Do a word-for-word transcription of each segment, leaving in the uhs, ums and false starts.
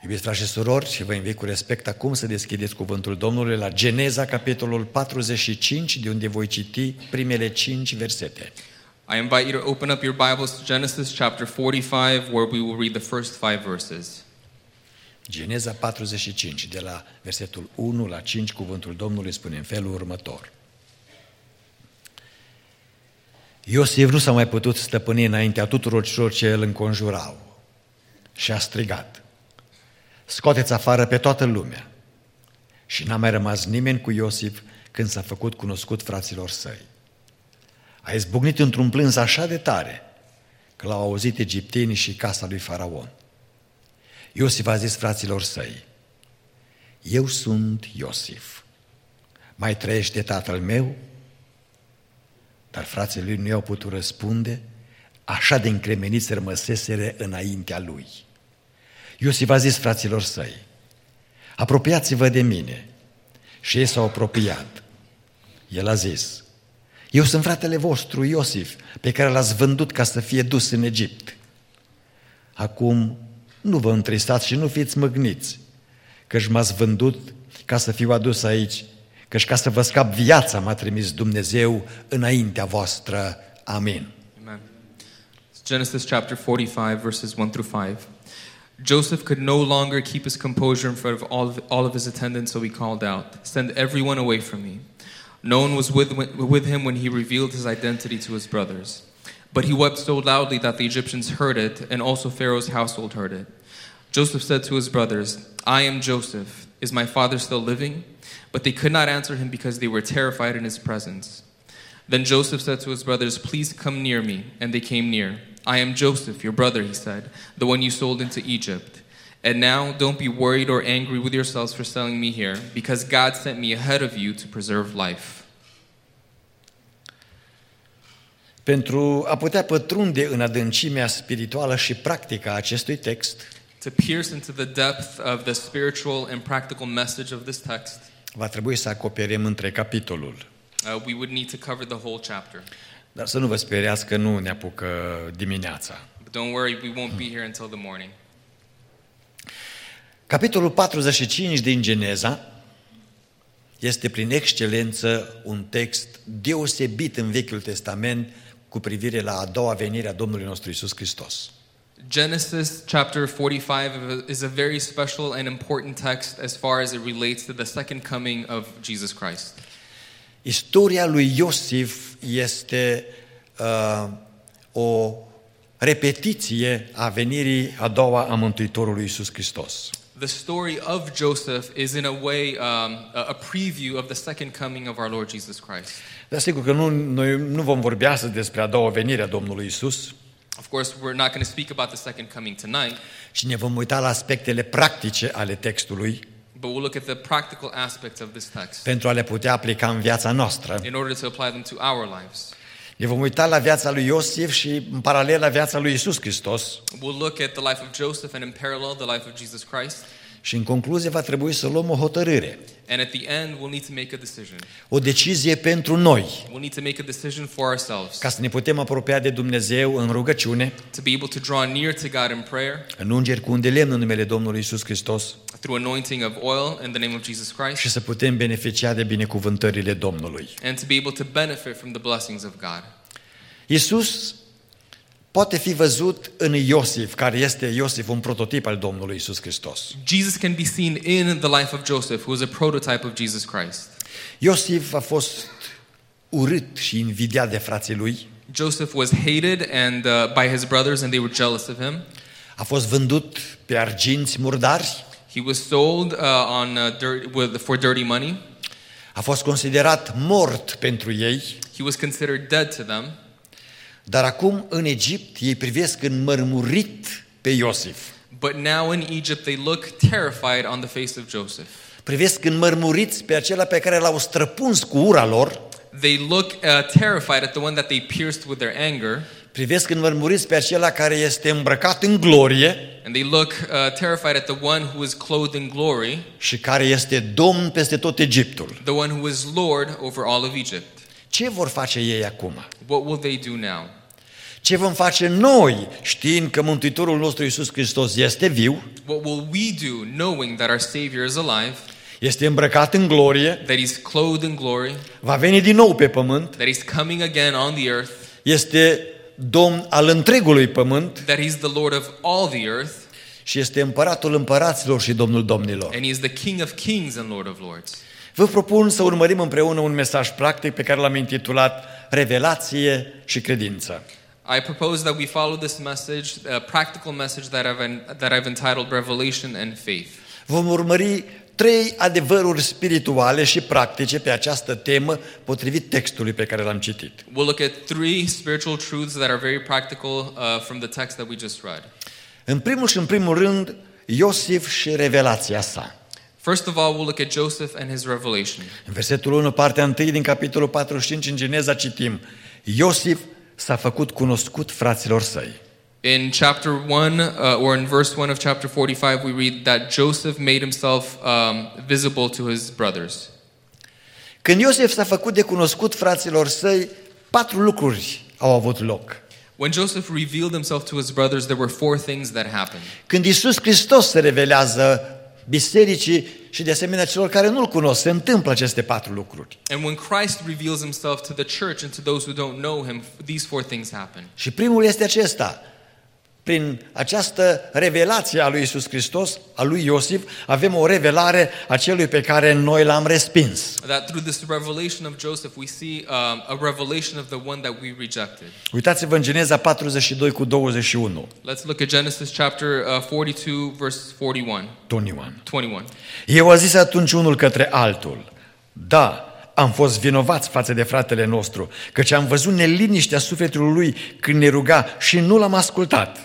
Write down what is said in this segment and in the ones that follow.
Iubiți frați și surori, vă invit cu respect acum să deschideți cuvântul Domnului la Geneza, capitolul patruzeci și cinci, de unde voi citi primele cinci versete. I invite you to open up your Bibles to Genesis chapter forty-five, where we will read the first five verses. Geneza patruzeci și cinci, de la versetul unu la cinci, cuvântul Domnului spune în felul următor. Iosif nu s-a mai putut stăpâni înaintea tuturor celor ce îl înconjurau și a strigat: scoateți afară pe toată lumea! Și n-a mai rămas nimeni cu Iosif când s-a făcut cunoscut fraților săi. A izbucnit într-un plâns așa de tare că l-au auzit egiptenii și casa lui Faraon. Iosif a zis fraților săi: eu sunt Iosif, mai trăiește tatăl meu? Dar frații lui nu i-au putut răspunde, așa de încremeniți rămăseseră înaintea lui. Iosif a zis fraților săi: apropiați-vă de mine. Și ei s-au apropiat. El a zis: eu sunt fratele vostru Iosif, pe care l-ați vândut ca să fie dus în Egipt. Acum nu vă întristați și nu fiți mâgniți, căci m-ați vândut ca să fiu adus aici, căci ca să vă scap viața m-a trimis Dumnezeu înaintea voastră. Amin. Amen. Genesis chapter forty-five, verses one through five. Joseph could no longer keep his composure in front of all of, all of his attendants, so he called out, send everyone away from me. No one was with, with him when he revealed his identity to his brothers. But he wept so loudly that the Egyptians heard it, and also Pharaoh's household heard it. Joseph said to his brothers, I am Joseph. Is my father still living? But they could not answer him because they were terrified in his presence. Then Joseph said to his brothers, please come near me. And they came near. I am Joseph, your brother, he said, the one you sold into Egypt. And now don't be worried or angry with yourselves for selling me here, because God sent me ahead of you to preserve life. Pentru a putea pătrunde în adâncimea spirituală și practică a acestui text, To pierce into the depth of the spiritual and practical message of this text, va trebui să acoperim între capitolul. uh, we would need to cover the whole chapter. Dar să nu vă speriați că nu ne apucă dimineața. But don't worry, we won't be here until the morning. Capitolul patruzeci și cinci din Geneza este prin excelență un text deosebit în Vechiul Testament cu privire la a doua venire a Domnului nostru Iisus Hristos. Genesis chapter forty-five is a very special and important text as far as it relates to the second coming of Jesus Christ. Istoria lui Iosif este uh, o repetiție a venirii a doua a Mântuitorului Iisus Hristos. The story of Joseph is in a way um, a a preview of the second coming of our Lord Jesus Christ. Dar sigur că nu, noi nu vom vorbi astăzi despre a doua venire a Domnului Iisus, Of course, we're not going to speak about the second coming tonight, și ne vom uita la aspectele practice ale textului but we'll look at the practical aspects of this text pentru a le putea aplica în viața noastră. in order to apply them to our lives. Ne vom uita la viața lui Iosif și în paralel la viața lui Iisus Hristos We'll look at the life of Joseph and in parallel the life of Jesus Christ. și în concluzie va trebui să luăm o hotărâre, And at the end, we'll need to make a decision. o decizie pentru noi, We'll need to make a decision for ourselves ca să ne putem apropia de Dumnezeu în rugăciune, to be able to draw near to God in prayer în ungeri cu un de lemn în numele Domnului Iisus Hristos through anointing of oil in the name of Jesus Christ, și să putem beneficia de binecuvântările Domnului. and to be able to benefit from the blessings of God. Iisus poate fi văzut în Iosif, care este Iosif, un prototip al Domnului Iisus Hristos. Jesus can be seen in the life of Joseph, who is a prototype of Jesus Christ. Iosif a fost urât și invidiat de frații lui, Joseph was hated and uh, by his brothers, and they were jealous of him. a fost vândut pe arginți murdari, He was sold uh, on uh, dirt, with, for dirty money. a fost considerat mort pentru ei, He was considered dead to them. dar acum în Egipt ei privesc înmărmurit pe Iosif. But now in Egypt they look terrified on the face of Joseph. Privesc înmărmuriți pe acela pe care l-au străpuns cu ura lor, They look uh, terrified at the one that they pierced with their anger. privesc înmărmuriți pe acela care este îmbrăcat în glorie And they look uh, terrified at the one who is clothed in glory, și care este domn peste tot Egiptul. the one who is Lord over all of Egypt. Ce vor face ei acum? What will they do now? Ce vom face noi, știind că Mântuitorul nostru Iisus Hristos este viu, What will we do knowing that our Savior is alive, este îmbrăcat în glorie, that He's clothed in glory, va veni din nou pe pământ, that He's coming again on the earth, este Domn al întregului pământ that He's the Lord of all the earth, și este împăratul împăraților și Domnul domnilor. and He is the King of kings and Lord of lords. Vă propun să urmărim împreună un mesaj practic pe care l-am intitulat Revelație și credință. I propose that we follow this message, a practical message that I've, that I've entitled Revelation and Faith. Vom urmări trei adevăruri spirituale și practice pe această temă potrivit textului pe care l-am citit. We'll look at three spiritual truths that are very practical uh, from the text that we just read. În primul și în primul rând, Iosif și revelația sa. First of all, we'll look at Joseph and his revelation. În versetul unu, partea întâi din capitolul patruzeci și cinci în Geneza citim: Iosif s-a făcut cunoscut fraților săi. In chapter one, uh, or in verse one of chapter forty-five, we read that Joseph made himself um, visible to his brothers. Când Iosif s-a făcut de cunoscut fraților săi, patru lucruri au avut loc. When Joseph revealed himself to his brothers, there were four things that happened. Când Iisus Hristos se revelează bisericii și de asemenea celor care nu-L cunosc, se întâmplă aceste patru lucruri. And when Christ reveals himself to the church and to those who don't know him, these four things happen. Și primul este acesta. Prin această revelație a lui Iisus Hristos, a lui Iosif, avem o revelare a celui pe care noi l-am respins. That through this revelation of Joseph, we see um, a revelation of the one that we rejected. Uitați-vă în Geneza patruzeci și doi cu douăzeci și unu. Let's look at Genesis chapter uh, forty-two, verse forty-one. douăzeci și unu. twenty-one. Eu a zis atunci unul către altul: Da, am fost vinovați față de fratele nostru, căci am văzut neliniștea sufletului lui când ne ruga și nu l-am ascultat.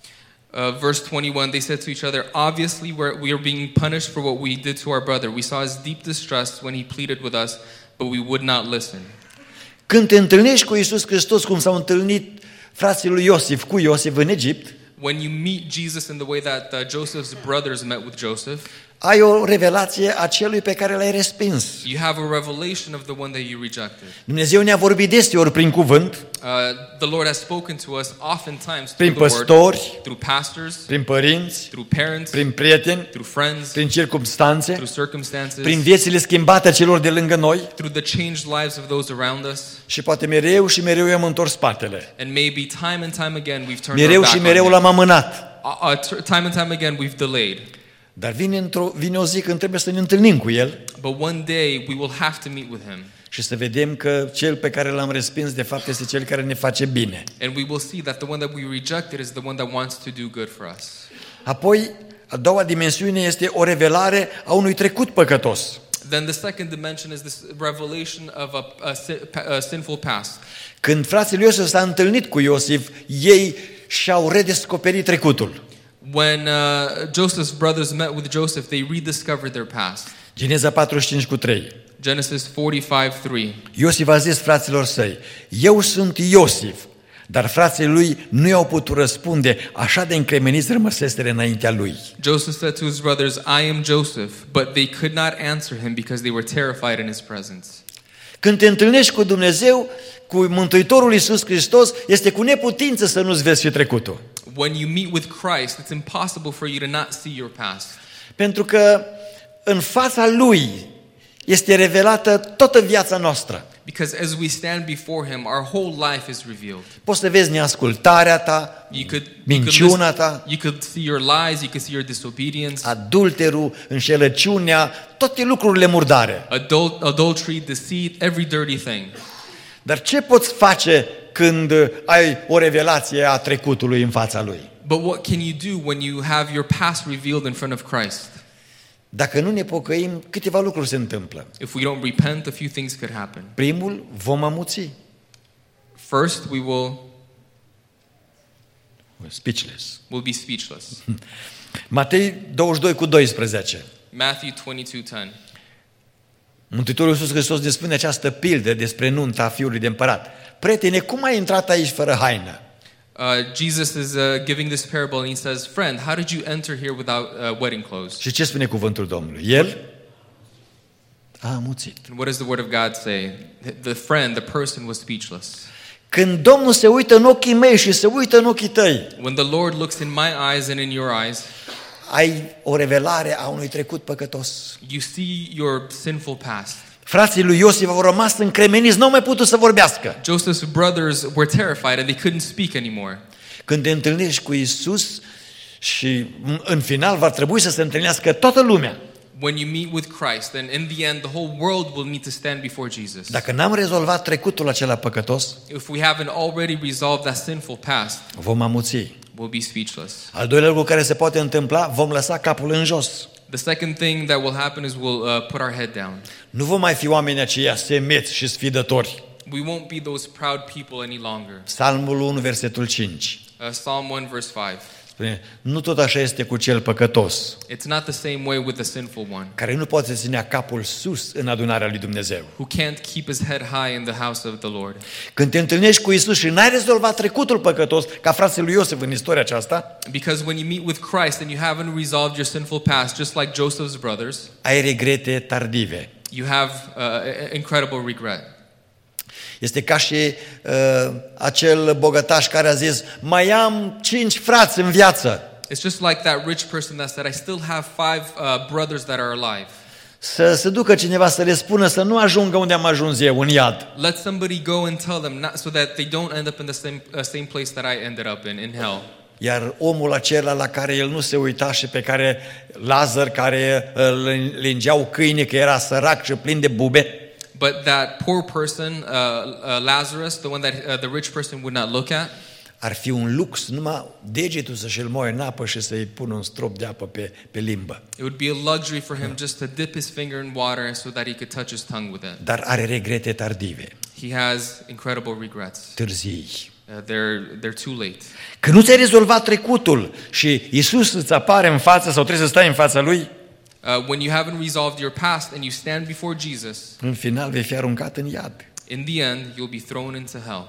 Uh, verse twenty-one, they said to each other, obviously we're, we are being punished for what we did to our brother. We saw his deep distress when he pleaded with us, but we would not listen. Când te întâlnești cu Iisus Hristos, cum s-au întâlnit frații lui Iosif cu Iosif în Egipt, When you meet Jesus in the way that uh, Joseph's brothers met with Joseph, ai o revelație a celui pe care l-ai respins. you have a revelation of the one that you rejected. Dumnezeu ne-a vorbit deseori prin cuvânt, Uh, the Lord has spoken to us oftentimes prin through the word, păstori, through pastors, prin părinți, through parents, prin prieteni, through friends, prin circumstanțe, through circumstances, prin viețile schimbate a celor de lângă noi through the changed lives of those around us. și poate mereu și mereu i-am întors spatele. And maybe time and time again we've turned Mereu our și back mereu on l-am amânat. him. Uh, uh, t- time and time again we've delayed. Dar vine, într-o, vine o zi când trebuie să ne întâlnim cu El But one day we will have to meet with him. și să vedem că Cel pe care l-am respins de fapt este Cel care ne face bine. And we will see that the one that we rejected is the one that wants to do good for us. Apoi, a doua dimensiune este o revelare a unui trecut păcătos. Then the second dimension is this revelation of a, a, si- a sinful past. Când frații lui Iosif s-a întâlnit cu Iosif, ei și-au redescoperit trecutul. When uh, Joseph's brothers met with Joseph, they rediscovered their past. Geneza patruzeci și cinci cu trei. Genesis forty-five three. Iosif a zis fraților săi: Eu sunt Iosif. Dar frații lui nu i-au putut răspunde, așa de încremeniți rămăseseră înaintea lui. Joseph said to his brothers, I am Joseph, but they could not answer him because they were terrified in his presence. Când te întâlnești cu Dumnezeu, cu Mântuitorul Iisus Hristos, este cu neputință să nu-ți vezi și trecutul. When you meet with Christ, it's impossible for you to not see your past. Pentru că în fața Lui este revelată toată viața noastră. Because as we stand before him, our whole life is revealed. Poți să vezi neascultarea ta, You could, you could, minciuna listen- ta, you could see your lies, you could see your disobedience, adulterul, înșelăciunea, toate lucrurile murdare. adult, adultery, deceit, every dirty thing. Dar ce poți face când ai o revelație a trecutului în fața Lui? But what can you do when you have your past revealed in front of Christ? Dacă nu ne pocăim, câteva lucruri se întâmplă. If we don't repent, a few things could happen. Primul, vom amuți. First, we will Speechless. will be speechless. Matei douăzeci și doi cu doisprezece. Matthew twenty-two ten. Mântuitorul Iisus Hristos ne spune această pildă despre nunta fiului de împărat. Prietene, cum ai intrat aici fără haină? Uh, Jesus is uh, giving this parable and he says, friend, how did you enter here without uh, wedding clothes? Și ce spune cuvântul Domnului? El a amuțit. And what does the word of God say? The friend, the person was speechless. Când Domnul se uită în ochii mei și se uită în ochii tăi, When the Lord looks in my eyes and in your eyes, ai o revelare a unui trecut păcătos. you see your sinful past. Frații lui Iosif au rămas încremeniți, nu au mai putut să vorbească. Joseph's brothers were terrified and they couldn't speak anymore. Când te întâlnești cu Isus și în final va trebui să se întâlnească toată lumea. When you meet with Christ, and in the end, the whole world will need to stand before Jesus. Dacă n-am rezolvat trecutul acela păcătos, If we haven't already resolved that sinful past, vom amuți. we'll be speechless. Al doilea lucru care se poate întâmpla, vom lăsa capul în jos. The second thing that will happen is we'll uh, put our head down. Nu vom mai fi oameni aceia semeți și sfidători. We won't be those proud people any longer. Psalmul unu, versetul cinci. Uh, Psalm one verse five. Spune, nu tot așa este cu cel păcătos, It's not the same way with the sinful one, care nu poate ținea capul sus în adunarea lui Dumnezeu. who can't keep his head high in the house of the Lord. Când te întâlnești cu Isus și n-ai rezolvat trecutul păcătos, ca frații lui Iosif în istoria aceasta, Because when you meet with Christ and you haven't resolved your sinful past, just like Joseph's brothers, ai regrete tardive. you have uh, incredible regret. Este ca și uh, acel bogătaș care a zis, mai am cinci frați în viață. It's just like that rich person that said, I still have five uh, brothers that are alive. Să se ducă cineva să le spună să nu ajungă unde am ajuns eu, în iad. Let somebody go and tell them, not, so that they don't end up in the same, uh, same place that I ended up in, in hell. Iar omul acela la care el nu se uita și pe care Lazar, care îl lingeau câini, că era sărac și plin de bube, But that poor person, uh, uh, Lazarus, the one that uh, the rich person would not look at, ar fi un lux numai degetul să-și-l moie în apă și să-i pună un strop de apă pe, pe limbă. it would be a luxury for him just to dip his finger in water so that he could touch his tongue with it. Dar are regrete tardive, He has incredible regrets. târzii. Uh, they're, they're too late. Când nu ți-ai rezolvat trecutul și Iisus îți apare în față sau trebuie să stai în fața Lui, Uh, when you haven't resolved your past and you stand before Jesus, în final vei fi aruncat în iad. in the end, you'll be thrown into hell.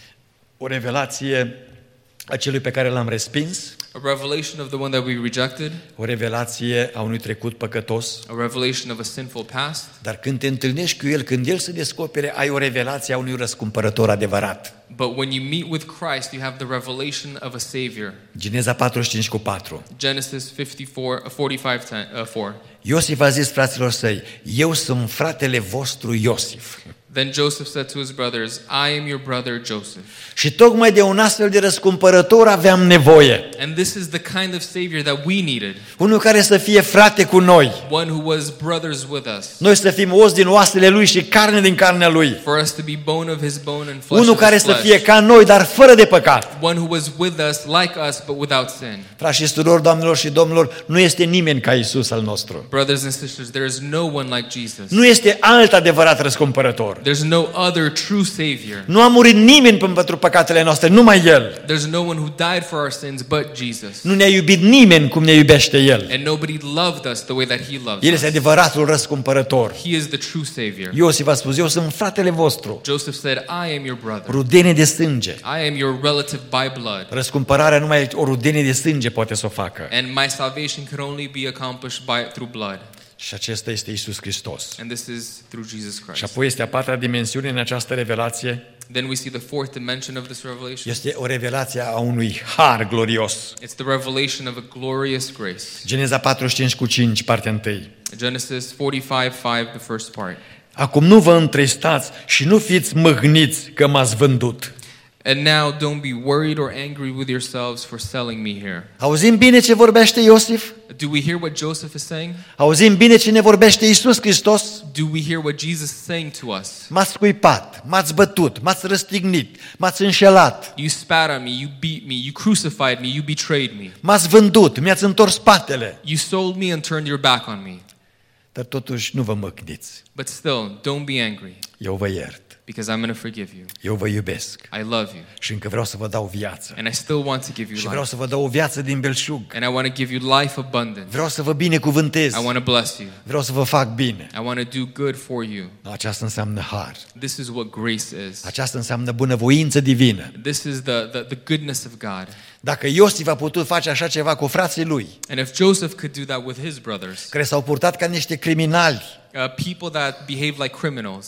O revelație a celui pe care l-am respins, A revelation of the one that we rejected, o revelație a unui trecut păcătos, a revelation of a sinful past. dar când te întâlnești cu El, când El se descopere, ai o revelație a unui răscumpărător adevărat. But when you meet with Christ, you have the revelation of a Savior. Geneza patruzeci și cinci cu patru. Genesis fifty-four, uh, forty-five, ten, uh, four. Iosif a zis fraților săi, eu sunt fratele vostru Iosif. Then Joseph said to his brothers, I am your brother Joseph. Și tocmai de un astfel de răscumpărător aveam nevoie. And this is the kind of Savior that we needed. Unul care să fie frate cu noi. One who was brothers with us. Noi să fim os din oasele Lui și carne din carnea Lui. For us to be bone of his bone and flesh Unul of care his să flesh. fie ca noi, dar fără de păcat. One who was with us, like us, but without sin. Frați și surori, doamnelor și domnilor, nu este nimeni ca Isus al nostru. Brothers and sisters, there is no one like Jesus. Nu este alt adevărat răscumpărător. There's no other true Savior. Nu a murit nimeni pentru păcatele noastre, numai El. There's no one who died for our sins but Jesus. Nu ne-a iubit nimeni cum ne iubește El. And nobody loved us the way that He loves El este us. adevăratul răscumpărător. He is the true Savior. Iosif a spus, eu sunt fratele vostru, Joseph said, I am your brother. rudenie de sânge. I am your relative by blood. Răscumpărarea numai o rudenie de sânge poate să o facă. And my salvation can only be accomplished by through blood. Și acesta este Isus Hristos. And this is through Jesus Și Christ. apoi este a patra dimensiune în această revelație. Then we see the fourth dimension of this revelation. Este o revelație a unui har glorios. It's the revelation of a glorious grace. Geneza patruzeci și cinci cu cinci, partea întâi. Genesis forty-five five, the first part. Acum nu vă întristați și nu fiți mâhniți că m-ați vândut. And now don't be worried or angry with yourselves for selling me here. Auzim bine ce vorbește Iosif? Do we hear what Joseph is saying? Auzim bine ce ne vorbește Isus Hristos? Do we hear what Jesus is saying to us? M-ați scuipat, m-ați bătut, m-ați răstignit, m-ați înșelat, You spat on me, you beat me, you crucified me, you betrayed me. m-ați vândut, mi-ați întors spatele. You sold me and turned your back on me. Dar totuși nu vă măcniți. But still, don't be angry, Eu vă iert, because I'm going to forgive you. eu vă iubesc I love you, și încă vreau să vă dau viață. and I still want to give you Și vreau life. să vă dau o viață din belșug. And I want to give you life abundant. Vreau să vă binecuvântez. I want to bless you. Vreau să vă fac bine. I want to do good for you. Aceasta înseamnă har. This is what grace is. Aceasta înseamnă bunăvoință divină. This is the, the, the goodness of God. Dacă Iosif a putut face așa ceva cu frații lui, And if Joseph could do that with his brothers, care s-au purtat ca niște criminali, uh, people that behave like criminals,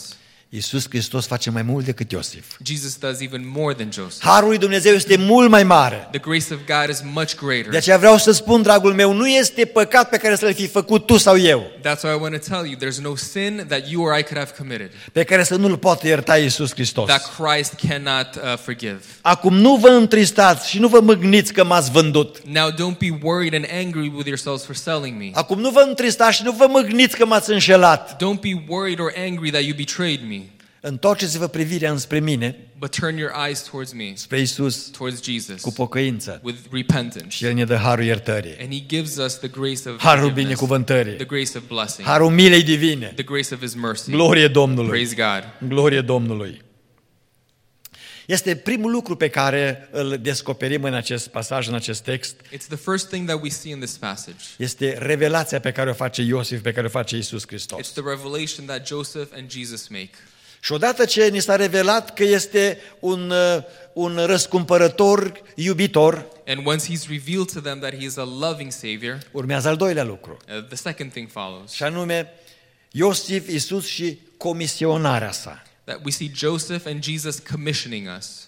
Iisus Hristos face mai mult decât Iosif. Jesus does even more than Joseph. Harul lui Dumnezeu este mult mai mare. The grace of God is much greater. De aceea vreau să spun, dragul meu, nu este păcat pe care să-l fi făcut tu sau eu, That's why I want to tell you, there's no sin that you or I could have committed pe care să nu-l poată ierta Iisus Hristos. that Christ cannot uh, forgive. Acum nu vă întristați și nu vă mâgniți că m-ați vândut. Now don't be worried and angry with yourselves for selling me. Acum nu vă întristați și nu vă mâgniți că m-ați înșelat. Don't be worried or angry that you betrayed me. Întoarceți-vă privirea înspre mine, But turn your eyes towards me, spre Iisus, towards Jesus, cu pocăință. with repentance. Și El ne dă harul iertării, And He gives us the grace of harul forgiveness, binecuvântării, the grace of blessing, harul milei divine. the grace of His mercy. Glorie Domnului! Praise God. Glorie Domnului! Este primul lucru pe care îl descoperim în acest pasaj, în acest text. It's the first thing that we see in this passage. Este revelația pe care o face Iosif, pe care o face Iisus Hristos. It's the revelation that Joseph and Jesus make. Și odată ce ni s-a revelat că este un, uh, un răscumpărător iubitor, And once He's revealed to them that He is a loving Savior, urmează al doilea lucru. uh, the second thing follows. Și anume, Iosif, Iisus și comisionarea sa. That we see Joseph and Jesus commissioning us.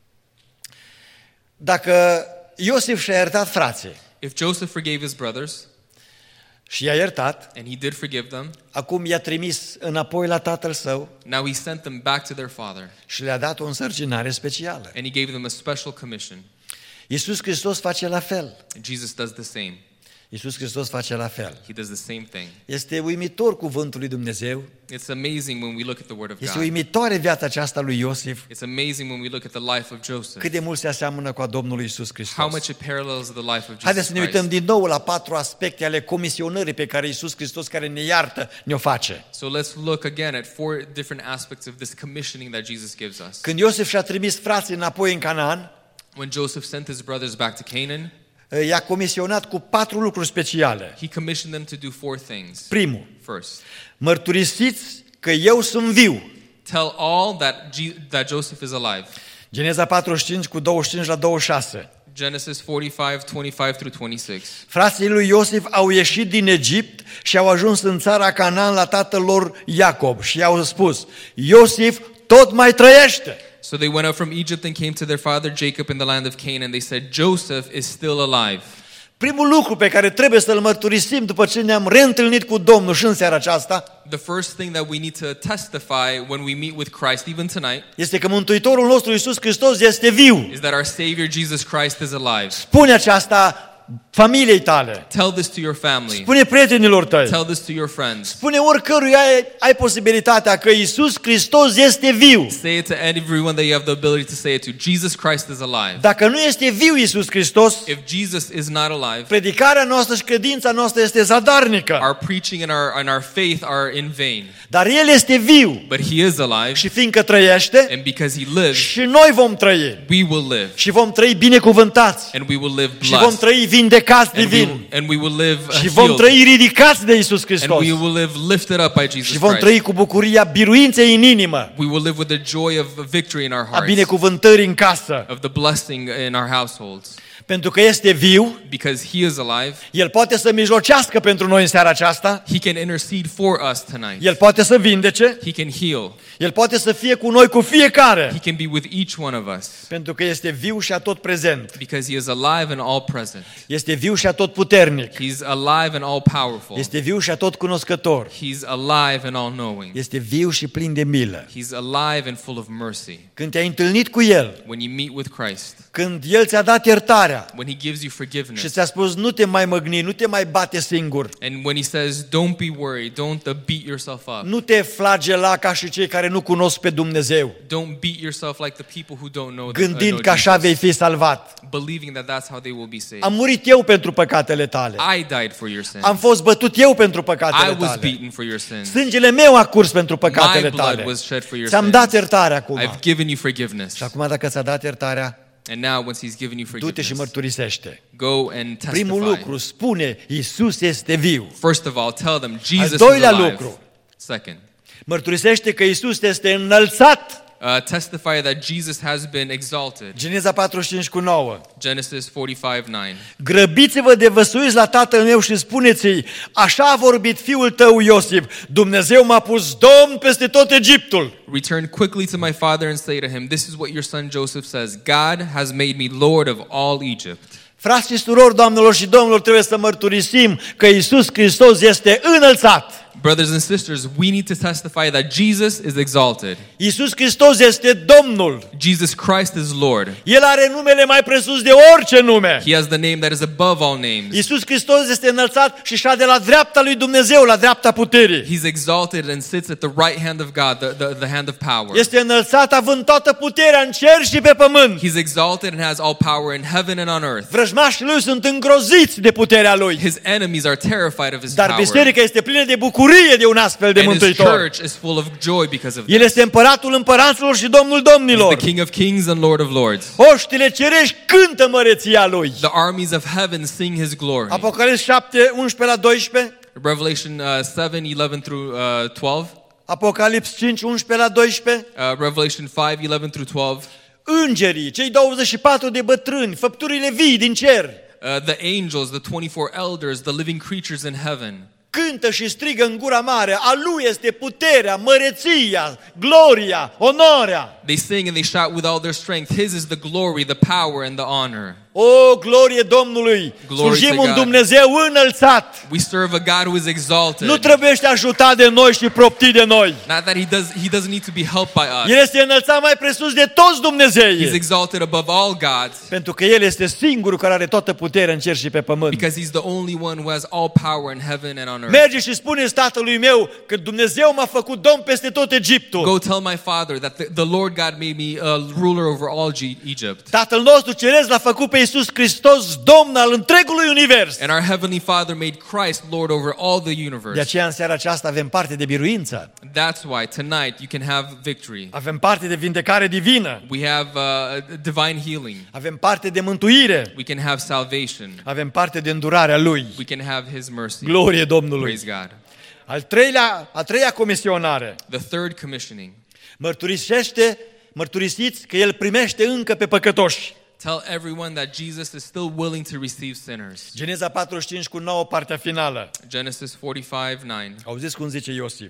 Dacă Iosif și-a iertat frații If Joseph forgave his brothers, și i-a iertat, and he did forgive them, acum i-a trimis înapoi la tatăl său now He sent them back to their father, și le-a dat o însărcinare specială. and He gave them a special commission. Iisus Hristos face la fel. And Jesus does the same. Iisus Hristos face la fel. He does the same thing. Este uimitor cuvântul lui Dumnezeu. It's amazing when we look at the Word of Este God. uimitoare viața aceasta lui Iosif. It's amazing when we look at the life of Joseph. Cât de mult se aseamănă cu a Domnului Iisus How Hristos. much it parallels the life of Haideți Jesus să ne uităm Christ. din nou la patru aspecte ale comisionării pe care Iisus Hristos, care ne iartă, ne-o face. So let's look again at four different aspects of this commissioning that Jesus gives us. Când Iosif și-a trimis frații înapoi în Canaan, When Joseph sent his brothers back to Canaan, i-a comisionat cu patru lucruri speciale. he commissioned them to do four things. Primul, First, mărturisiți că eu sunt viu. tell all that, G- that Joseph is alive. Geneza patruzeci și cinci cu douăzeci și cinci la douăzeci și șase. Genesis forty-five, twenty-five through twenty-six. Frații lui Iosif au ieșit din Egipt și au ajuns în țara Canaan la tatăl lor Iacob și i-au spus: Iosif tot mai trăiește. So they went up from Egypt and came to their father Jacob in the land of Canaan. They said, Joseph is still alive. Primul lucru pe care trebuie să-l mărturisim după ce ne-am reîntâlnit cu Domnul și în seara aceasta The first thing that we need to testify when we meet with Christ, even tonight, este că Mântuitorul nostru Iisus Hristos este viu. is that our Savior Jesus Christ is alive. Spune aceasta familiei tale. Tell this to your family. Spune prietenilor tăi. Tell this to your friends. Spune oricăruia ai, ai posibilitatea că Iisus Hristos este viu. Say it to everyone that you have the ability to say it to. Jesus Christ is alive. Dacă nu este viu Iisus Hristos, If Jesus is not alive, predicarea noastră și credința noastră este zadarnică. our preaching and our, and our faith are in vain. Dar El este viu But He is alive, și fiindcă trăiește, and because He lives, și noi vom trăi. we will live. Și vom trăi binecuvântați. And we will live Și vom blessed. trăi vindecați And we, divin. and we will live uh, Și vom healed. trăi ridicați de Iisus And Hristos. we will live lifted up by Și Jesus vom trăi Christ. cu bucuria biruinței în inimă, We will live with the joy of victory in our a hearts, binecuvântării în casă. of the blessing in our households. Pentru că este viu, Because He is alive, El poate să mijlocească pentru noi în seara aceasta, He can intercede for us tonight. El poate să vindece, He can heal. El poate să fie cu noi cu fiecare, He can be with each one of us. pentru că este viu și atot prezent. Because He is alive and all present. Este viu și atot puternic. He's alive and all powerful. Este viu și atot cunoscător. He's alive and all knowing. Este viu și plin de milă. He's alive and full of mercy. Când te-ai întâlnit cu El, When you meet with Christ, când El ți-a dat iertarea when He gives you și forgiveness, ți-a spus nu te mai măgni, nu te mai bate singur, and when He says, don't be worried, don't uh, beat yourself up, nu te flagela ca și cei care nu cunosc pe Dumnezeu, don't beat yourself like the people who don't know, the, uh, gândind know că așa Jesus, vei fi salvat. believing that that's how they will be saved. Am murit eu pentru păcatele tale. I died for your sins. Am fost bătut eu pentru I păcatele was tale. beaten for your sins. Sângele meu a curs pentru păcatele My blood tale. was shed for your Ți-am sins. dat iertare acum. I've given you forgiveness. Și acum dacă ți-a dat iertarea, And now once He's given you du-te și forgiveness, mărturisește. go and Primul testify. lucru, spune, Iisus este viu. First of all, tell them Jesus is doilea alive. lucru. Second, Mărturisește că Iisus este înălțat. uh, uh, testify that Jesus has been exalted. Geneza patruzeci și cinci cu nouă. Genesis forty-five nine. Grăbiți-vă de văsuiți la tatăl meu și spuneți-i, așa a vorbit fiul tău Iosif, Dumnezeu m-a pus domn peste tot Egiptul. Return quickly to my father and say to him, this is what your son Joseph says, God has made me Lord of all Egypt. Frați și surori, doamnelor și domnilor, trebuie să mărturisim că Iisus Hristos este înălțat. Brothers and sisters, we need to testify that Jesus is exalted. Iisus Hristos este Domnul. Jesus Christ is Lord. El are numele mai presus de orice nume. He has the name that is above all names. Iisus Hristos este înălțat și șade la dreapta lui Dumnezeu, la dreapta puterii. He's exalted and sits at the right hand of God, the, the, the hand of power. Este înălțat având toată puterea în cer și pe pământ. He's exalted and has all power in heaven and on earth. Vrăjmașii lui sunt îngroziți de puterea lui. His enemies are terrified of his Dar power. biserica este plină de bucurie de un astfel de And his mântuitor. church is full of joy because of El this. este împăratul împăraților și Domnul He's domnilor. the King of kings and Lord of lords. Oștile cerești cântă măreția lui. The armies of heaven sing his glory. Apocalips șapte, unsprezece la doisprezece. Revelation uh, seven, eleven through uh, twelve. Apocalips cinci, unsprezece la doisprezece. Uh, Revelation five, eleven through twelve. Îngerii, cei douăzeci și patru de bătrâni, făpturile vii din cer, Uh, the angels, the twenty-four elders, the living creatures in heaven. cântă și strigă în gura mare, a lui este puterea, măreția, gloria, onoarea. They sing and they shout with all their strength. His is the glory, the power, and the honor. O, glorie Domnului! Glory Slujim to un God. Dumnezeu înălțat! We serve a God who is exalted. Nu trebuiește ajutat de noi și proptit de noi. Not that he does he doesn't need to be helped by us. El este înălțat mai presus de toți He's Dumnezeii. exalted above all gods Pentru că El este singurul care are toată puterea în cer și pe pământ. because he's the only one who has all power in heaven and on earth. Merge și spune tatălui meu că Dumnezeu m-a făcut domn peste tot Egiptul. Go tell my father that the, the Lord God made me a ruler over all G- Egypt. Tatăl nostru ceresc l-a făcut pe Iisus Hristos domn al întregului univers. And our heavenly Father made Christ Lord over all the De universe. aceea în seara aceasta avem parte de biruință. That's why tonight you can have victory. Avem parte de vindecare divină. We have uh, divine healing. Avem parte de mântuire. We can have salvation. Avem parte de îndurarea Lui. We can have His mercy. Glorie Domnului. Praise God. Al treilea, a treia comisionare. The third commissioning. Mărturisește, mărturisiți că El primește încă pe păcătoși. Tell everyone that Jesus is still willing to receive sinners. Geneza patruzeci și cinci cu nouă, partea finală. Genesis forty-five nine. Auziți cum zice Iosif.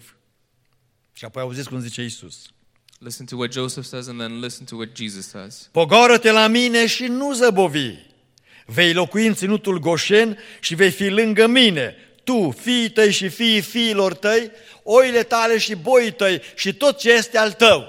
Și apoi auziți cum zice Iisus. Listen to what Joseph says and then listen to what Jesus says. Pogoră-te la mine și nu zăbovi. Vei locui în ținutul Goșen și vei fi lângă mine. Tu, fiii tăi și fiii fiilor tăi, oile tale și boii tăi și tot ce este al tău.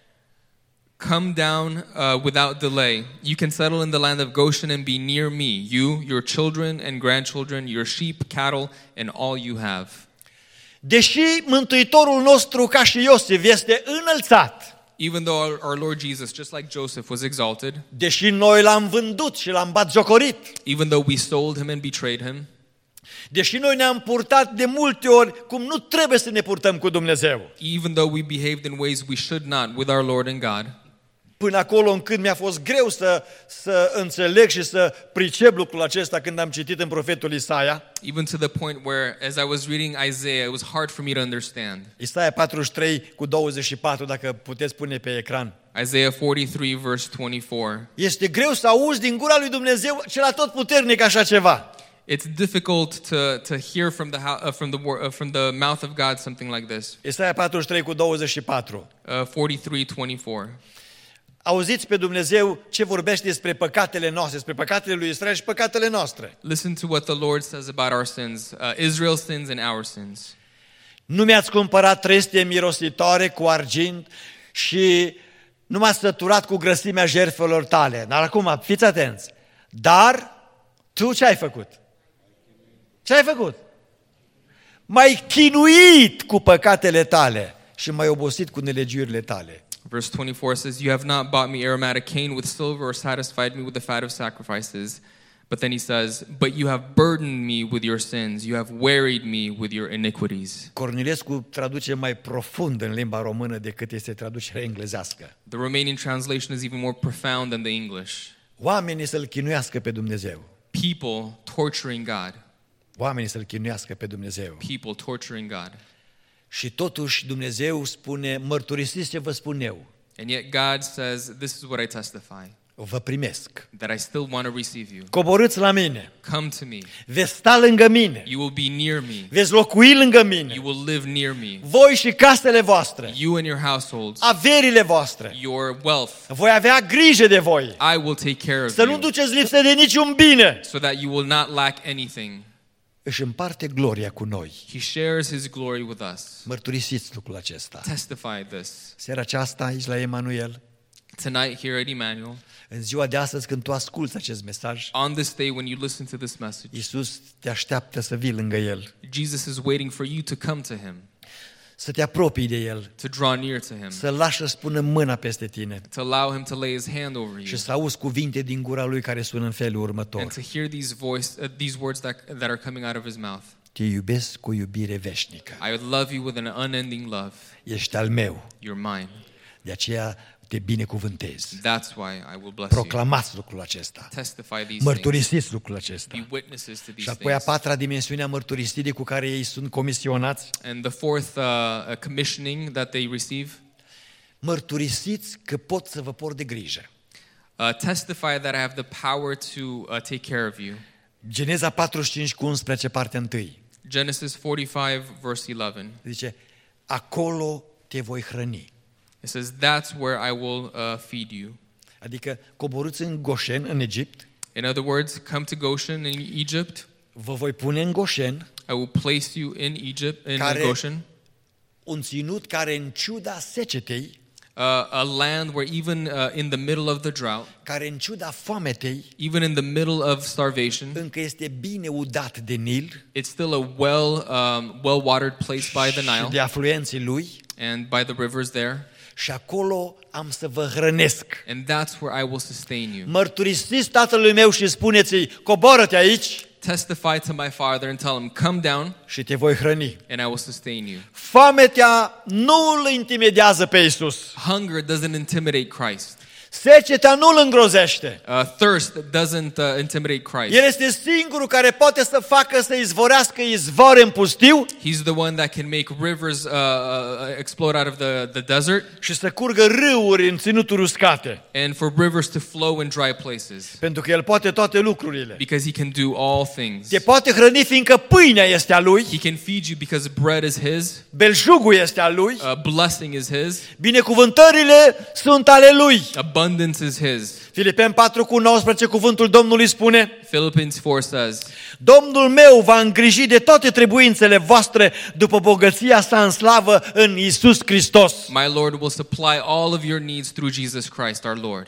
Come down uh, without delay. You can settle in the land of Goshen and be near me, you, your children and grandchildren, your sheep, cattle, and all you have. Deși Mântuitorul nostru, ca și Iosif, este înălțat, Even though our, our Lord Jesus, just like Joseph, was exalted, deși noi l-am vândut și l-am batjocorit, even though we sold him and betrayed him, deși noi ne-am purtat de multe ori cum nu trebuie să ne purtăm cu Dumnezeu, even though we behaved in ways we should not with our Lord and God, până acolo încât mi-a fost greu să, să înțeleg și să pricep lucrul acesta când am citit în profetul Isaia. even to the point where, as I was reading Isaiah, it was hard for me to understand. Isaia patruzeci și trei cu douăzeci și patru, dacă puteți pune pe ecran. Isaiah forty-three, verse twenty-four. Este greu să auzi din gura lui Dumnezeu cel atotputernic așa ceva. It's difficult to, to hear from the, hou- uh, from, the, wor- uh, from the mouth of God something like this. Isaia patruzeci și trei cu douăzeci și patru. Uh, forty-three twenty-four. Auziți pe Dumnezeu ce vorbește despre păcatele noastre, despre păcatele lui Israel și păcatele noastre. Listen to what the Lord says about our sins, uh, Israel's sins and our sins. Nu mi-ați cumpărat trestie mirositoare cu argint și nu m-ați săturat cu grăsimea jertfelor tale. Dar acum, fiți atenți. Dar tu ce ai făcut? Ce ai făcut? M-ai chinuit cu păcatele tale și m-ai obosit cu nelegiurile tale. Verse twenty-four says, You have not bought me aromatic cane with silver or satisfied me with the fat of sacrifices. But then he says, But you have burdened me with your sins. You have wearied me with your iniquities. Cornilescu traduce mai profund în limba română decât este traducerea englezească. The Romanian translation is even more profound than the English. Oamenii să-L chinuiască pe Dumnezeu. People torturing God. Oamenii să-L chinuiască pe Dumnezeu. People torturing God. Și totuși Dumnezeu spune, mărturisiți ce vă spun eu. And yet God says, this is what I testify, Vă primesc. that I still want to receive you. Coborâți la mine. Come to me. Veți sta lângă mine. You will be near me. Veți locui lângă mine. You will live near me. Voi și casele voastre. You and your households, Averile voastre. your wealth, Voi avea grijă de voi. I will take care of Să nu you, duceți lipsă de niciun bine. so that you will not lack anything. Își împarte gloria cu noi. He shares his glory with us. Mărturisiți lucrul acesta. Testify this. Seara aceasta aici la Emanuel, Tonight here at Emmanuel, în ziua de astăzi când tu asculți acest mesaj, on this day when you listen to this message, Iisus te așteaptă să vii lângă El, Jesus is waiting for you to come to him, să te apropii de El, to draw near to him, să-L lași să spună mâna peste tine to allow him to lay his hand over you, și să auzi cuvinte din gura Lui care sună în felul and următor. to hear these voice, uh, these words that, that are coming out of his mouth. Te iubesc cu iubire veșnică. I would love you with an unending love. Ești al meu. You're mine. De aceea te binecuvântez. That's why I will bless you. Proclamați lucrul acesta. Testify these things. Mărturisiți lucrul acesta. Be witnesses to Și these apoi a things. patra dimensiune a mărturisirii cu care ei sunt comisionați. And the fourth uh, uh, commissioning that they receive, Mărturisiți că pot să vă port de grijă. uh, testify that I have the power to uh, take care of you. Geneza patruzeci și cinci cu unsprezece, partea întâi. Genesis forty-five, verse eleven. Zice, acolo te voi hrăni. It says, that's where I will uh, feed you. Adică coborâți în Goșen, în Egipt, In other words, come to Goshen in Egypt. vă voi pune în Goșen I will place you in Egypt, in Care- Goshen, un ținut care în ciuda secetei, uh, a land where even uh, in the middle of the drought, care în ciuda foametei, even in the middle of starvation, încă este bine udat de Nil it's still a well, um, well-watered place by the și Nile de afluenții lui and by the rivers there. și acolo am să vă hrănesc. And that's where I will sustain you. Mărturisiți tatălui meu și spuneți-i, coboră-te aici Testify to my Father and tell him, come down și te voi hrăni. and I will sustain you. Foametea nu îl intimidează pe Iisus. Hunger doesn't intimidate Christ. Seceta nu îl îngrozește. Uh, thirst doesn't uh, intimidate Christ. El este singurul care poate să facă să izvorească izvoare în pustiu He's the one that can make rivers uh, uh, explode out of the, the desert și să curgă râuri în ținuturi uscate. and for rivers to flow in dry places, Pentru că El poate toate lucrurile. because he can do all things. Te poate hrăni fiindcă pâinea este a Lui, He can feed you because bread is his, belșugul este al Lui, uh, blessing is his, binecuvântările sunt ale Lui. abundance is his. Filipeni patru cu nouăsprezece, cuvântul Domnului spune, Philippians four says, Domnul meu va îngriji de toate trebuințele voastre după bogăția sa în slavă în Iisus Hristos. my Lord will supply all of your needs through Jesus Christ our Lord.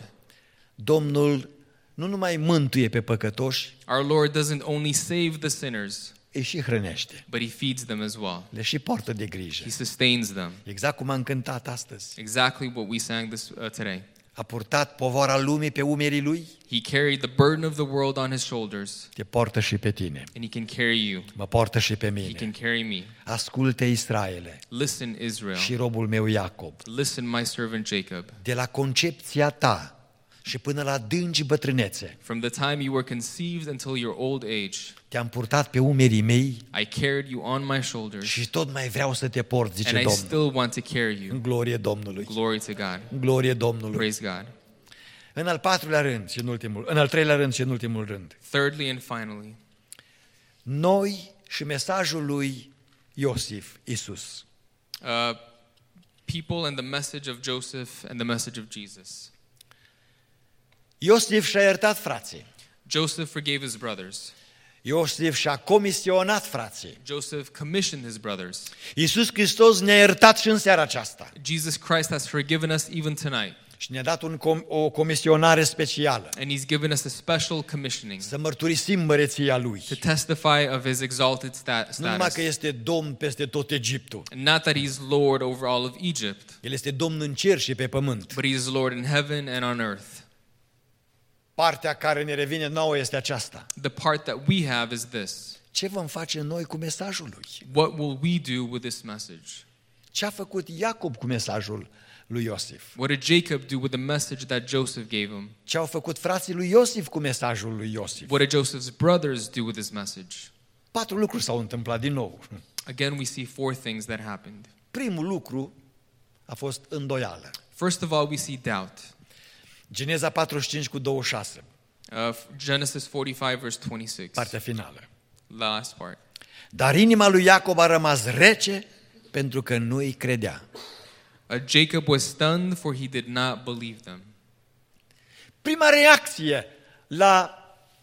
Domnul nu numai mântuie pe păcătoși, Our Lord doesn't only save the sinners, îi și hrănește, but he feeds them as well. le și poartă de grijă. He sustains them. Exact cum am cântat astăzi. Exactly what we sang this uh, today. A purtat povara lumii pe umerii Lui, He carried the burden of the world on his shoulders, te poartă și pe tine, and he can carry you. mă poartă și pe He mine. can carry me. Ascultă Israele Listen, Israel. și robul meu Iacob, Listen, my servant Jacob. de la concepția ta și până la dângi bătrânețe, From the time you were conceived until your old age, te-am purtat pe umerii mei I carried you on my shoulders, și tot mai vreau să te port, zice and I Domnul. still want to carry you. În glorie Domnului. Glory to God. În glorie Domnului. Praise God. În al patrulea rând și în ultimul, în al treilea rând și în ultimul rând. Thirdly and finally, Noi și mesajul lui Iosif, Isus. uh, people and the message of Joseph and the message of Jesus. Iosif și-a iertat frații. Joseph forgave his brothers. Iosif și-a comisionat frații. Joseph commissioned his brothers. Iisus Hristos ne-a iertat și în seara aceasta. Jesus Christ has forgiven us even tonight. Și ne-a dat un com- o comisionare specială. And he's given us a special commissioning Să mărturisim măreția Lui. to testify of his exalted sta- Nu numai că status. este Domn peste tot Egiptul. Not that he's Lord over all of Egypt, El este Domn în cer și pe pământ. but he is Lord in heaven and on earth. Partea care ne revine nouă este aceasta. The part that we have is this. Ce vom face noi cu mesajul Lui? What will we do with this message? Ce a făcut Iacob cu mesajul lui Iosif? What did Jacob do with the message that Joseph gave him? Ce au făcut frații lui Iosif cu mesajul lui Iosif? What did Joseph's brothers do with his message? Patru lucruri s-au întâmplat din nou. Again, we see four things that happened. Primul lucru a fost îndoială. First of all, we see doubt. Geneza patruzeci și cinci cu douăzeci și șase, Uh, Genesis forty-five, verse twenty-six. partea finală. Last part. Dar inima lui Iacob a rămas rece pentru că nu îi credea. Uh, Jacob was stunned, for he did not believe them. Prima reacție la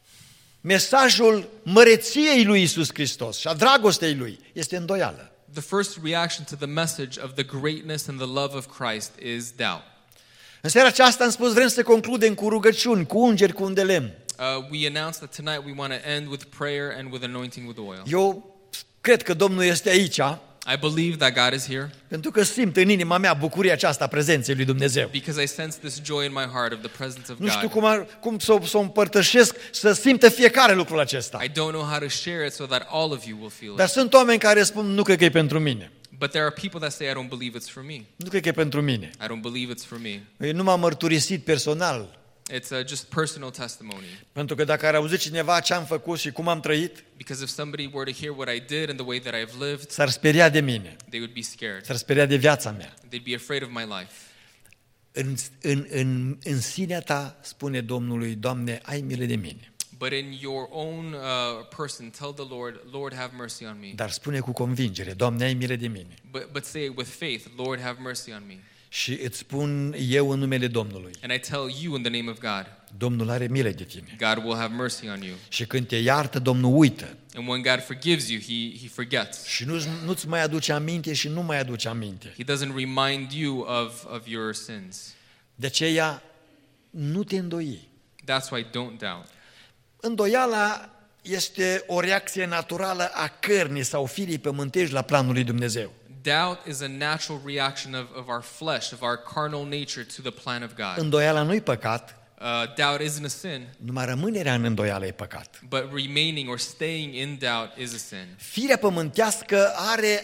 mesajul măreției lui Iisus Hristos și a dragostei lui este îndoială. The first reaction to the message of the greatness and the love of Christ is doubt. În seara aceasta am spus, vrem să concludem cu rugăciuni, cu ungeri, cu un de lemn. Uh, we announced that tonight we want to end with prayer and with anointing with oil. Eu cred că Domnul este aici, I believe that God is here pentru că simt în inima mea bucuria aceasta a prezenței lui Dumnezeu. because I sense this joy in my heart of the presence of Nu știu God. cum, ar, cum să, o- să o împărtășesc, să simtă fiecare lucrul acesta. I don't know how to share it so that all of you will feel Dar it. sunt oameni care spun, nu cred că e pentru mine. But there are people that say, I don't believe it's for me. Nu cred că e pentru mine. I don't believe it's for me. Eu nu m-am mărturisit personal. It's uh, just personal testimony. Pentru că dacă ar auzi cineva ce am făcut și cum am trăit, Because if somebody were to hear what I did and the way that I've lived, s-ar speria de mine, they would be scared. s-ar speria de viața mea. They'd be afraid of my life. În, în, în, în sinea ta spune Domnului, Doamne, ai milă de mine. But in your own uh, person, tell the Lord, Lord, have mercy on me. Dar spune cu convingere, Doamne, ai milă de mine. But, but say it with faith, Lord, have mercy on me. Și îți spun eu în numele Domnului, And I tell you in the name of God, Domnul are milă de tine. God will have mercy on you. Și când te iartă, Domnul uită. And when God forgives you, He, he forgets. Și nu, nu-ți mai aduce aminte și nu mai aduce aminte. He doesn't remind you of, of your sins. De aceea, nu te îndoi. That's why don't doubt. Îndoiala este o reacție naturală a cărnii sau firii pământești la planul lui Dumnezeu. Doubt is a natural reaction of, of our flesh, of our carnal nature to the plan of God. Îndoiala nu-i păcat, Uh, doubt isn't a sin, numai rămânerea în îndoială e păcat. but remaining or staying in doubt is a sin. Firea pământească are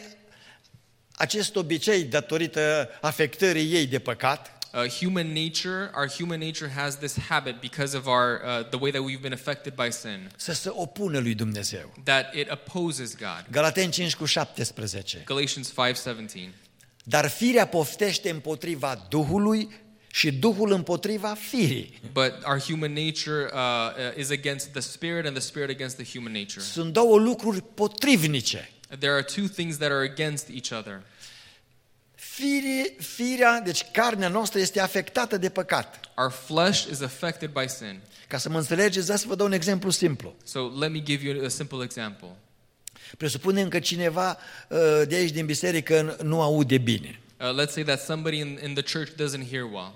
acest obicei datorită afectării ei de păcat, Uh, human nature, our human nature has this habit because of our uh, the way that we've been affected by sin, să se opună lui Dumnezeu. that it opposes God. Galateni cinci cu șaptesprezece. Galatians five seventeen. Dar firea poftește împotriva Duhului și Duhul împotriva firii. But our human nature uh, uh, is against the spirit, and the spirit against the human nature. Sunt două lucruri potrivnice. There are two things that are against each other. Fire, firea, deci carnea noastră este afectată de păcat. Our flesh is affected by sin. Ca să mă înțelegeți, dați să vă dau un exemplu simplu. So let me give you a simple example. Presupunem că cineva uh, de aici din biserică nu aude bine. Uh, let's say that somebody in, in the church doesn't hear well.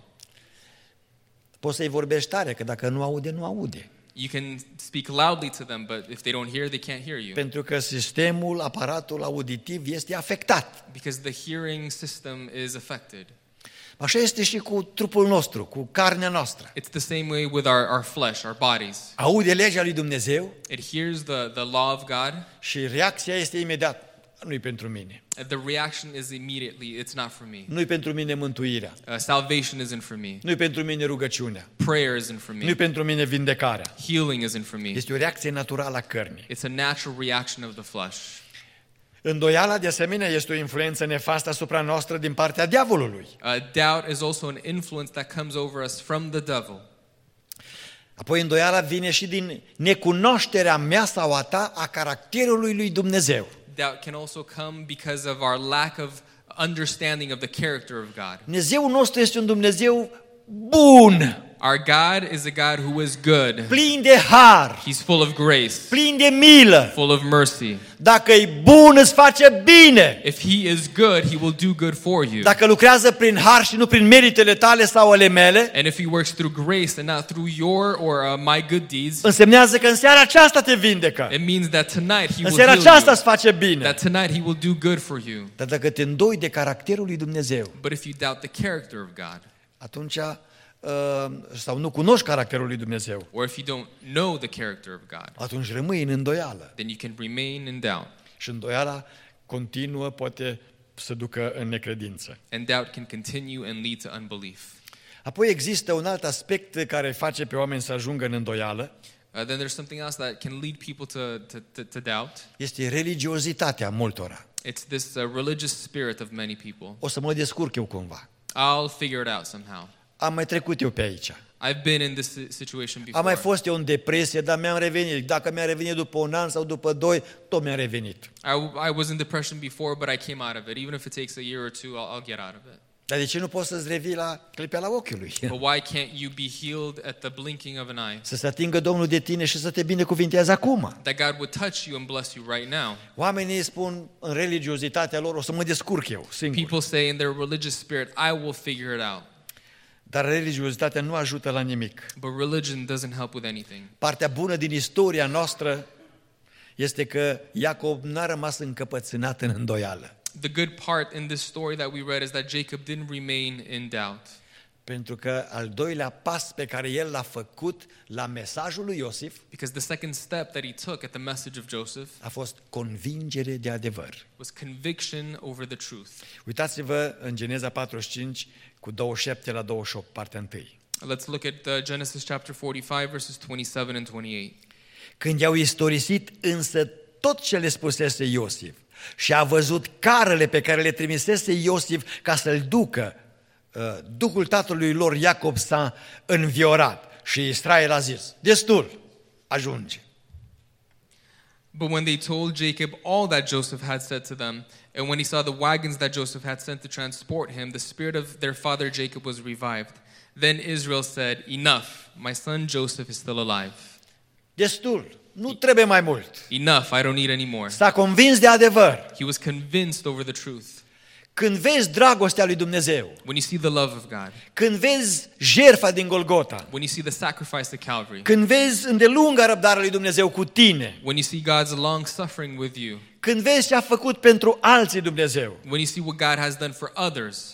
Poți să-i vorbești tare, că dacă nu aude, nu aude. You can speak loudly to them, but if they don't hear, they can't hear you. Pentru că sistemul, aparatul auditiv este afectat. Because the hearing system is affected. Așa este și cu trupul nostru, cu carnea noastră. It's the same way with our, our flesh, our bodies. Aude legea lui Dumnezeu It hears the, the law of God. și reacția este imediat. Nu-i pentru mine. The reaction is immediately, it's not for me. Nu-i pentru mine mântuirea. Uh, salvation isn't for me. Nu-i pentru mine rugăciunea. Prayer isn't for me. Nu-i pentru mine vindecarea. Healing isn't for me. Este o reacție naturală a cărnii. It's a natural reaction of the flesh. Îndoiala, de asemenea, este o influență nefastă asupra noastră din partea diavolului. Uh, doubt is also an influence that comes over us from the devil. Apoi îndoiala vine și din necunoașterea mea sau a ta a caracterului lui Dumnezeu. Doubt can also come because of our lack of understanding of the character of God. Dumnezeul nostru este un Dumnezeu bun, Our God is a God who is good. plin de har, He's full of grace, plin de milă. full of mercy. Dacă e bun, îți face bine. If He is good, He will do good for you. Dacă lucrează prin har și nu prin meritele tale sau ale mele, And if He works through grace and not through your or uh, my good deeds, însemnează că în seara aceasta te vindecă. it means that tonight He În will seara heal aceasta you. îți face bine. That tonight He will do good for you. Dar dacă te îndoi de caracterul lui Dumnezeu, But if you doubt the character of God, atunci uh, sau nu cunoști caracterul lui Dumnezeu, or if you don't know the character of God, atunci rămâi în îndoială. then you can remain in doubt. Și îndoiala continuă, poate să ducă în necredință. And doubt can continue and lead to unbelief. Apoi există un alt aspect care face pe oameni să ajungă în îndoială, Uh, then there's something else that can lead people to, to, to, to doubt. este religiozitatea multora. It's this uh, religious spirit of many people. O să mă descurc eu cumva. I'll figure it out somehow. Am mai trecut eu pe aici. I've been in this situation before. Am mai fost eu în depresie, dar mi-am revenit. Dacă mi-a revenit după un an sau după doi, tot mi-a revenit. I, I was in depression before, but I came out of it. Even if it takes a year or two, I'll, I'll get out of it. Dar de ce nu poți să-ți revii la clipeala ochiului? But why can't you be healed at the blinking of an eye? Să se atingă Domnul de tine și să te binecuvintează acum. That God would touch you and bless you right now. Oamenii spun în religiozitatea lor, o să mă descurc eu, singur. People say in their religious spirit, I will figure it out. Dar religiozitatea nu ajută la nimic. But religion doesn't help with anything. Partea bună din istoria noastră este că Iacob n-a rămas încăpățânat în îndoială. The good part in this story that we read is that Jacob didn't remain in doubt. Pentru că al doilea pas pe care el l-a făcut la mesajul lui Iosif Because the second step that he took at the message of Joseph a fost convingere de adevăr. was conviction over the truth. Uitați-vă în Geneza patruzeci și cinci cu douăzeci și șapte la douăzeci și opt, partea întâi. Let's look at uh, Genesis chapter forty-five, verses twenty-seven and twenty-eight. Când i-au istorisit însă tot ce le spusese Iosif și a văzut carele pe care le trimisese Iosif ca să-l ducă, Duhul tatălui lor Iacob s-a înviorat și Israel a zis, destul, ajunge. But when they told Jacob all that Joseph had said to them, and when he saw the wagons that Joseph had sent to transport him, the spirit of their father Jacob was revived. Then Israel said, enough, my son Joseph is still alive. Destul, nu trebuie mai mult. Enough, I don't need any more. S-a convins de adevăr. He was convinced over the truth. Când vezi dragostea lui Dumnezeu, When you see the love of God, când vezi jertfa din Golgota, when you see the sacrifice at Calvary, când vezi îndelunga răbdarea lui Dumnezeu cu tine, when you see God's long suffering with you, când vezi ce a făcut pentru alții Dumnezeu, when you see what God has done for others,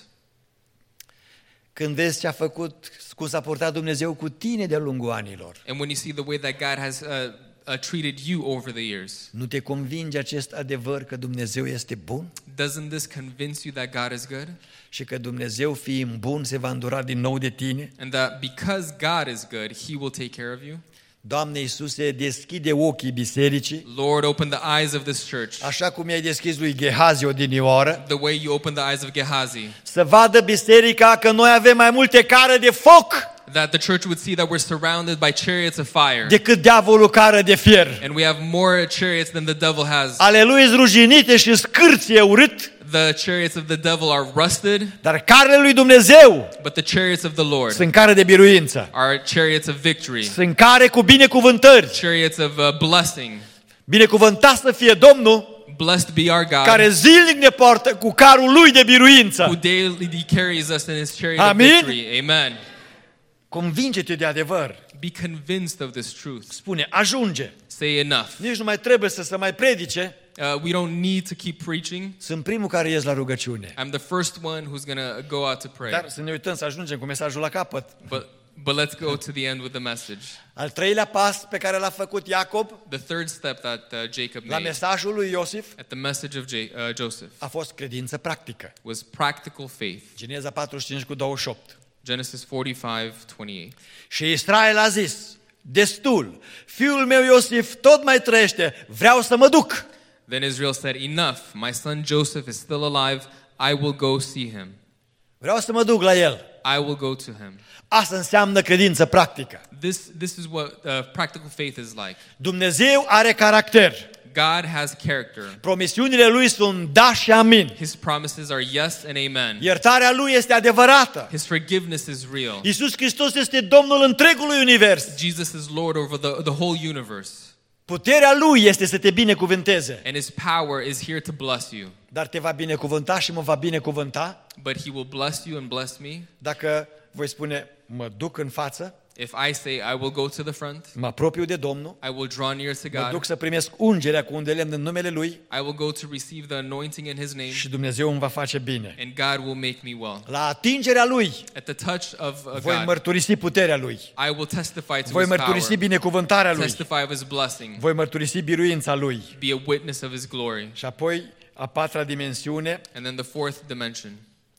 când vezi ce a făcut, cum s-a purtat Dumnezeu cu tine de-a lungul anilor, and when you see the way that God has uh, uh, treated you over the years, nu te convinge acest adevăr că Dumnezeu este bun? doesn't this convince you that God is good? Și că Dumnezeu, fiind bun, se va îndura din nou de tine? And that because God is good, He will take care of you? Doamne Iisuse, deschide ochii bisericii, Lord, open the eyes of this church, așa cum i-ai deschis lui Gehazi odinioară, the way you opened the eyes of Gehazi, să vadă biserica că noi avem mai multe care de foc that the church would see that we're surrounded by chariots of fire, decât diavolul cară de fier. and we have more chariots than the devil has. Ale lui ruginite și scârție urât, The chariots of the devil are rusted, dar carele lui Dumnezeu but the chariots of the Lord sunt care de biruință, are chariots of victory, sunt care cu binecuvântări. chariots of uh, blessing. Binecuvântat să fie Domnul, Blessed be our God, care zilnic ne poartă cu carul lui de who biruință. daily carries us in His chariot Amin. of victory. Amen. Convinge-te de adevăr. Be convinced of this truth. Spune, ajunge. Say enough. Nici nu mai trebuie să se mai predice. Uh, we don't need to keep preaching. Sunt primul care ies la rugăciune. I'm the first one who's going to go out to pray. Dar să ne uităm să ajungem cu mesajul la capăt. But but let's go to the end with the message. Al treilea pas pe care l-a făcut Iacob The third step that uh, Jacob la made mesajul lui Iosif at the message of J- uh, Joseph a fost credință practică. was practical faith. Geneza patruzeci și cinci cu douăzeci și opt. Genesis forty-five twenty-eight. Și Israel a zis, destul, fiul meu Iosif tot mai trăiește, vreau să mă duc. Then Israel said, enough, my son Joseph is still alive, I will go see him. Vreau să mă duc la el. I will go to him. Asta înseamnă credință practică. This, this is what uh, practical faith is like. Dumnezeu are caracter. God has character. Promisiunile lui sunt da și amin. His promises are yes and amen. Iertarea lui este adevărată. His forgiveness is real. Iisus Hristos este Domnul întregului univers. Jesus is Lord over the, the whole universe. Puterea lui este să te binecuvânteze. And His power is here to bless you. Dar te va binecuvânta și mă va binecuvânta But He will bless you and bless me dacă voi spune, mă duc în față, if I say I will go to the front, mă apropiu de Domnul, I will draw near to mă God, duc să primesc ungerea cu un de lemn în numele Lui I will go to receive the anointing in His name, și Dumnezeu îmi va face bine. and God will make me well. La atingerea Lui At the touch of uh, voi God, mărturisi puterea Lui, I will testify to voi His mărturisi power, binecuvântarea Lui, testify of His blessing, voi mărturisi biruința Lui. be a witness of His glory. Și apoi, a patra dimensiune And then the fourth dimension,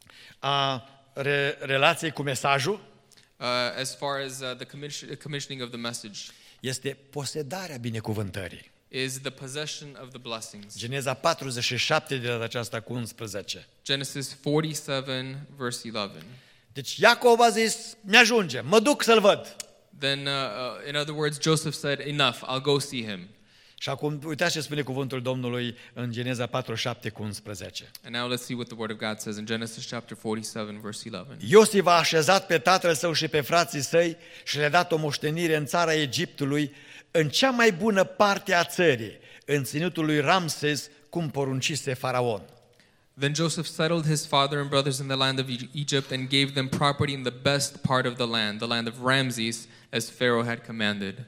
a re- relației cu mesajul uh, as far as uh, the commission- commissioning of the message, este posedarea binecuvântării. is the possession of the blessings. Geneza patruzeci și șapte de la aceasta cu unsprezece. Genesis forty-seven, verse eleven. Deci Iacov a zis, mi-ajunge, mă duc să-l văd. Then, uh, uh, in other words, Joseph said, enough, I'll go see him. Și acum, uitați ce spune cuvântul Domnului în Geneza patruzeci și șapte cu unsprezece. And now let's see what the word of God says in Genesis chapter forty-seven, verse eleven. Iosif a așezat pe tatăl său și pe frații săi și le-a dat o moștenire în țara Egiptului, în cea mai bună parte a țării, în ținutul lui Ramses, cum poruncise Faraon. Then Joseph settled his father and brothers in the land of Egypt and gave them property in the best part of the land, the land of Ramses, as Pharaoh had commanded.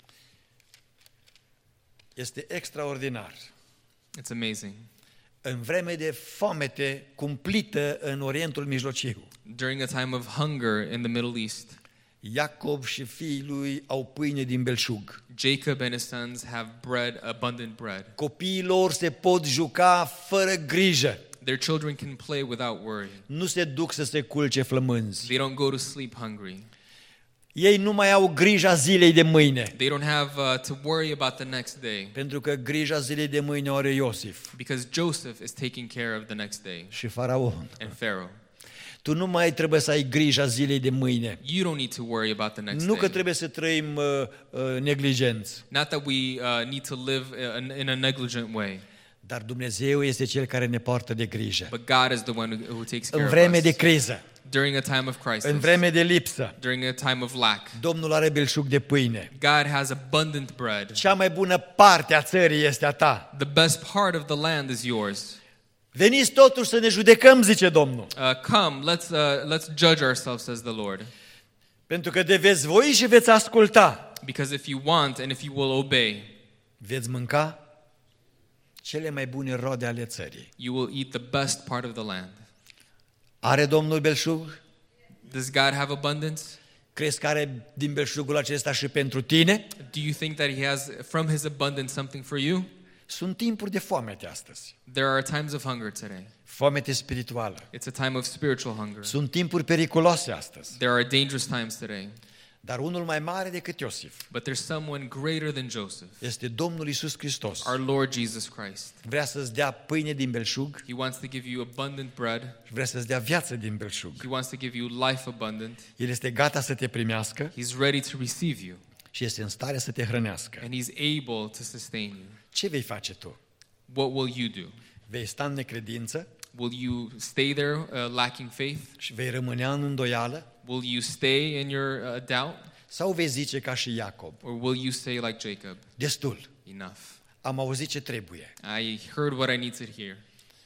Este extraordinar. It's amazing. În vreme de foamete cumplită în Orientul Mijlociu, During a time of hunger in the Middle East, Iacob și fiii lui au pâine din belșug. Jacob and his sons have bread, abundant bread. Copiii lor se pot juca fără grijă. Their children can play without worry. Nu se duc să se culce flămânzi. They don't go to sleep hungry. Ei nu mai au grija zilei de mâine, They don't have uh, to worry about the next day pentru că grija zilei de mâine o are Iosif because Joseph is taking care of the next day și Faraon. and Pharaoh. Tu nu mai trebuie să ai grija zilei de mâine. You don't need to worry about the next Nu că day. trebuie să trăim uh, uh, neglijenți, Not that we uh, need to live in, in a negligent way, dar Dumnezeu este Cel care ne poartă de grijă. but God is the one who, who takes care În of vreme us. de criză, During a time of crisis, în vreme de lipsă, during a time of lack, Domnul are belșug de pâine. God has abundant bread. Cea mai bună parte a țării este a ta. The best part of the land is yours. Veniți totuși să ne judecăm, zice Domnul, Uh, come, let's uh, let's judge ourselves, says the Lord. pentru că de veți voi și veți asculta. Because if you want and if you will obey, Veți mânca cele mai bune rode ale țării. you will eat the best part of the land. Are Domnul belșug? Does God have abundance? Crezi că are din belșugul acesta și pentru tine? Do you think that He has from His abundance something for you? Sunt timpuri de foamete astăzi. There are times of hunger today. Foamete spirituală. It's a time of spiritual hunger. Sunt timpuri periculoase astăzi. There are dangerous times today. Dar unul mai mare decât Iosif But there's someone greater than Joseph, este Domnul Iisus Hristos. our Lord Jesus Christ. Vrea să-ți dea pâine din belșug He wants to give you abundant bread. și vrea să-ți dea viață din belșug. He wants to give you life abundant. El este gata să te primească He's ready to receive you, și este în stare să te hrănească. and He's able to sustain you. Ce vei face tu? What will you do? Vei sta în necredință Will you stay there uh, lacking faith? și vei rămâne în îndoială? Will you stay in your uh, doubt? Sau vei zice ca și Iacob, Or will you say like Jacob, destul, enough? am auzit ce trebuie. I heard what I need to hear.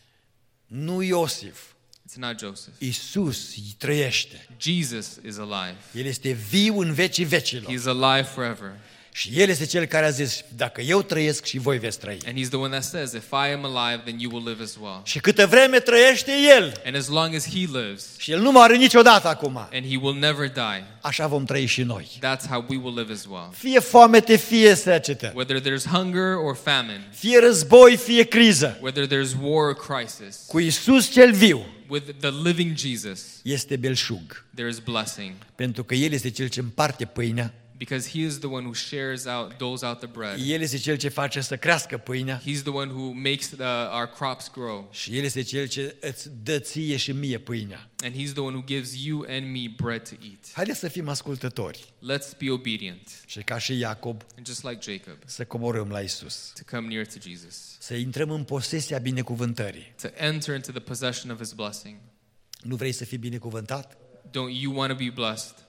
Nu Iosif, It's not Joseph. Iisus îi trăiește. Jesus is alive. El este viu în vecii vecilor. He's alive forever. Și El este Cel care a zis, dacă eu trăiesc și voi veți trăi. And He's the one that says, if I am alive, then you will live as well. Și câtă vreme trăiește El, And as long as He lives, și El nu moare niciodată acum, and He will never die, așa vom trăi și noi. that's how we will live as well. Fie foamete, fie secetă, Whether there's hunger or famine, fie război, fie criză, whether there's war or crisis, cu Iisus cel viu with the living Jesus, este belșug. there is blessing. Pentru că El este Cel ce împarte pâinea, Because He is the one who shares out, doles out the bread. El este Cel ce face să crească pâinea He's the one who makes the, our crops grow. și El este Cel ce îți dă ție și mie pâinea. And He's the one who gives you and me bread to eat. Haideți să fim ascultători Let's be obedient. și ca și Iacob And just like Jacob, să coborâm la Iisus, to come near to Jesus. să intrăm în posesia binecuvântării. To enter into the possession of His blessing. Nu vrei să fii binecuvântat? Don't you want to be blessed?